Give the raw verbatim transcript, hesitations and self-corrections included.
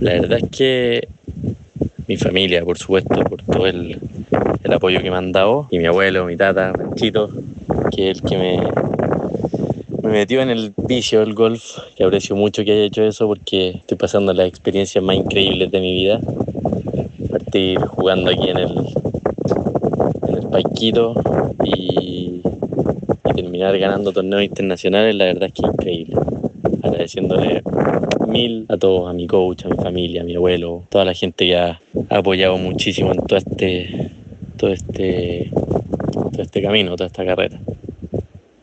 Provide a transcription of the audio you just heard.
La verdad es que mi familia, por supuesto, por todo el, el apoyo que me han dado, y mi abuelo, mi tata, Panchito, que es el que me, me metió en el vicio del golf, que aprecio mucho que haya hecho eso porque estoy pasando las experiencias más increíbles de mi vida. Partir jugando aquí en el, en el Paiquito y, y terminar ganando torneos internacionales, la verdad es que es increíble. Agradeciéndole mil a todos, a mi coach, a mi familia, a mi abuelo, toda la gente que ha apoyado muchísimo en todo este, todo este, todo este camino, toda esta carrera.